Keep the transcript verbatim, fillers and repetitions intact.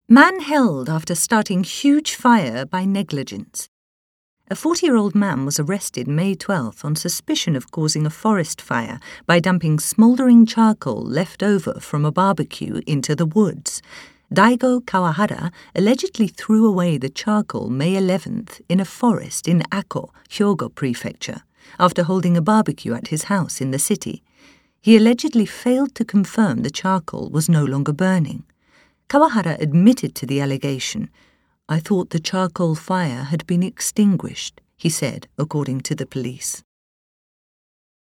Man held after starting huge fire by negligence. A forty-year-old man was arrested May twelfth on suspicion of causing a forest fire by dumping smouldering charcoal left over from a barbecue into the woods. Daigo Kawahara allegedly threw away the charcoal May eleventh in a forest in Ako, Hyogo Prefecture, after holding a barbecue at his house in the city. He allegedly failed to confirm the charcoal was no longer burning. Kawahara admitted to the allegation. "I thought the charcoal fire had been extinguished," he said, according to the police.